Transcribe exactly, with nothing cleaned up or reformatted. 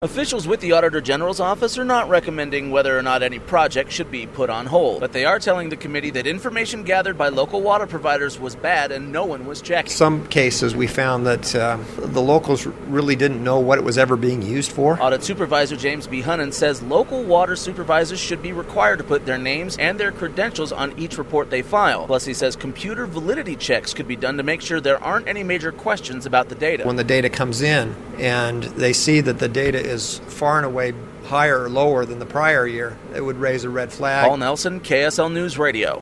Officials with the Auditor General's office are not recommending whether or not any project should be put on hold, but they are telling the committee that information gathered by local water providers was bad and no one was checking. Some cases we found that uh, the locals really didn't know what it was ever being used for. Audit Supervisor James B. Hunnan says local water supervisors should be required to put their names and their credentials on each report they file. Plus, he says computer validity checks could be done to make sure there aren't any major questions about the data. When the data comes in and they see that the data is far and away higher or lower than the prior year, it would raise a red flag. Paul Nelson, K S L News Radio.